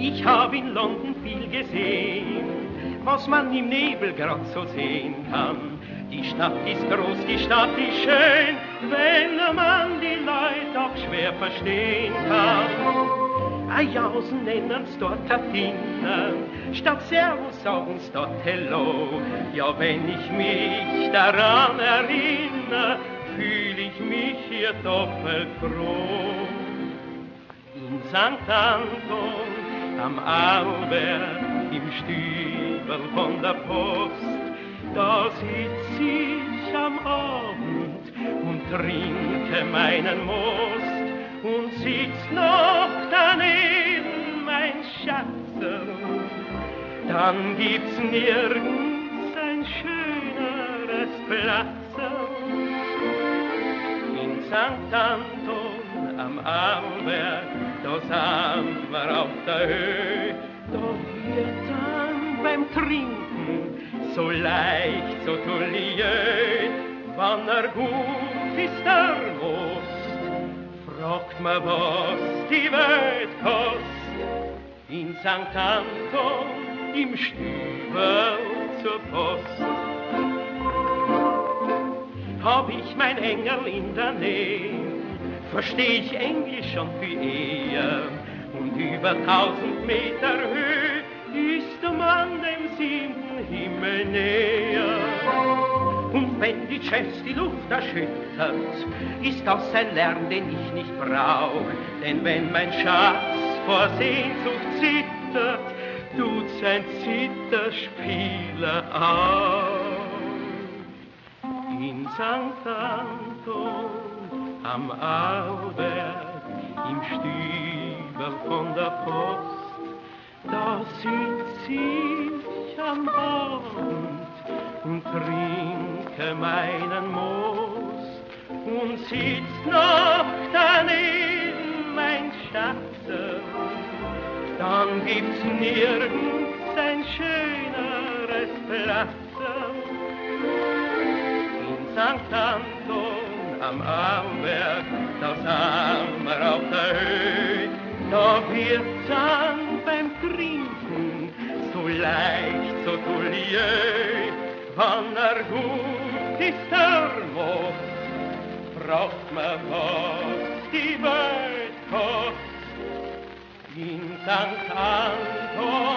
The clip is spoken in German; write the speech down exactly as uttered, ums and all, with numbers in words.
Ich hab in London viel gesehen, was man im Nebel grad so sehen kann. Die Stadt ist groß, die Stadt ist schön, wenn man die Leute auch schwer verstehen kann. Ajausen nennen's dort Athena, statt Servus sagen's dort Hello. Ja, wenn ich mich daran erinnere, fühl ich mich hier doppelt froh. In Sankt Anton am Arlberg, im Stübel von der Post, da sitz ich am Abend und trinke meinen Most und sitzt noch daneben mein Schatzel. Dann gibt's nirgends ein schöneres Platzel. In Sankt Anton am Arlberg, da sind wir auf der Höhe, da wird dann beim Trinken so leicht, so tulliös, wann er gut ist, der Most, fragt man, was die Welt kost. In Sankt Anton im Stübel zur Post hab ich mein Engel in der Nähe, versteh ich Englisch schon viel eher, und über tausend Meter Höhe ist man dem siebten Himmel näher. Und wenn die Chefs die Luft erschüttert, ist das ein Lärm, den ich nicht brauch, denn wenn mein Schatz vor Sehnsucht zittert, tut's ein Zitterspieler auch. In Sankt Anton am Arlberg, im Stübel von der Post, da sitz ich am Abend und trinke meinen Most und sitzt noch daneben mein Schatzel. Dann gibt's nirgends ein schöneres Platzel. In Sankt Anton am Arlberg, da sind wir auf der Höhe, da wird's dann beim Trinken so leicht, so tulliös, wann er gut ist, der Most, fragt man, was die Welt kost. In Sankt Anton